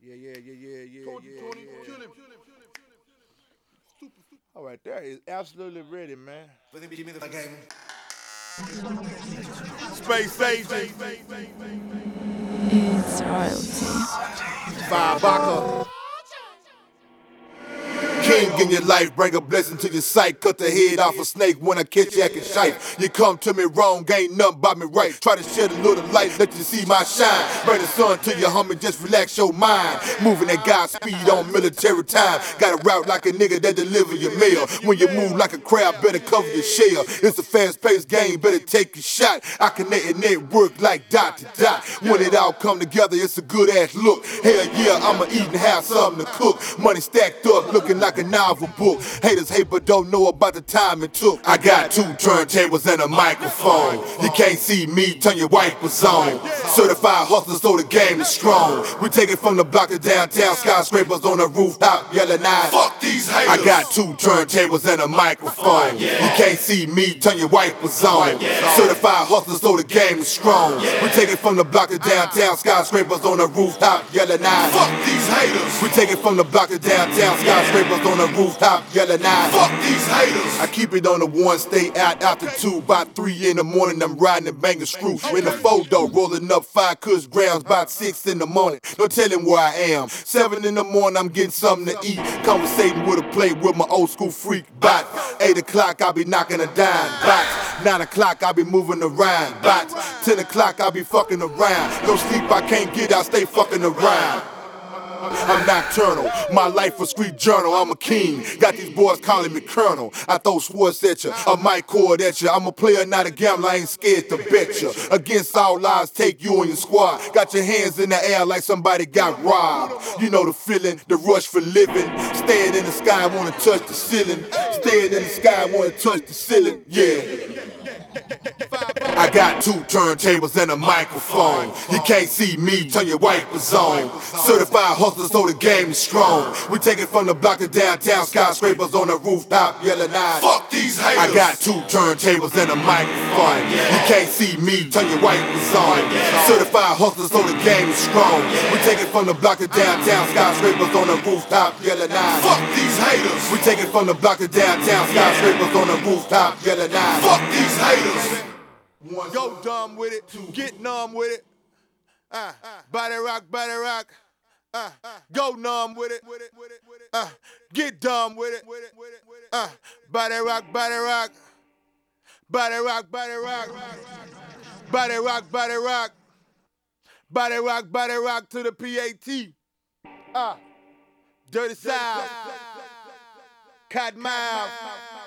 Yeah. Kill him. All right, that is absolutely ready, man. Space agent, It's royalty. Five Baka. King in your life, bring a blessing to your sight. Cut the head off a snake when I catch you acting shite. You come to me wrong, ain't nothing about me right. Try to shed a little light, let you see my shine. Bring the sun to your homie, just relax your mind. Moving at God's speed on military time. Got a route like a nigga that deliver your mail. When you move like a crab, better cover your shell. It's a fast-paced game, better take your shot. I connect and network like dot to dot. When it all come together, it's a good-ass look. Hell yeah, I'ma eat and have something to cook. Money stacked up, looking like a novel book. Haters hate but don't know about the time it took. I got two turntables and a microphone. You can't see me, turn your wipers on. Certified hustlers, so the game is strong. We take it from the block to downtown, skyscrapers on the rooftop, yelling out, fuck these haters. I got two turntables and a microphone. You can't see me, turn your wipers on. Certified hustlers, so the game is strong. We take it from the block to downtown, skyscrapers on the rooftop, yelling out, fuck these haters. We take it from the block to downtown, skyscrapers on the rooftop, yelling out, fuck these haters. I keep it on the one, stay out after two. By 3 in the morning, I'm riding and banging screws. In the photo, rolling up 5 kush grams. About 6 in the morning, no telling where I am. 7 in the morning, I'm getting something to eat. Conversating with a plate with my old school freak. About 8 o'clock, I'll be knocking a dime. About 9 o'clock, I'll be moving around. About 10 o'clock, I'll be fucking around. No sleep I can't get, I stay fucking around. I'm nocturnal, my life a street journal, I'm a king. Got these boys calling me colonel. I throw swords at you, I might cord at you. I'm a player, not a gambler, I ain't scared to bet you. Against all odds, take you and your squad. Got your hands in the air like somebody got robbed. You know the feeling, the rush for living. Staring in the sky, wanna touch the ceiling. Staring in the sky, wanna touch the ceiling, yeah. I got two turntables and a microphone. You can't see me, turn your wipers on. Certified hustlers, so the game is strong. We take it from the block to downtown, skyscrapers on the rooftop, yelling out, fuck these haters. I got two turntables and a microphone. You can't see me, turn your wipers on. Certified hustlers, so the game is strong. We take it from the block to downtown, skyscrapers on the rooftop, yelling out, fuck these haters. We take it from the block to downtown, skyscrapers on the rooftop, yelling out, fuck these haters. Go dumb with it, get numb with it. Body rock, body rock. Go numb with it. Get dumb with it. Body rock, body rock. Body rock, body rock. Body rock, body rock. Body rock, body rock to the PAT. Dirty South. Cottonmouth.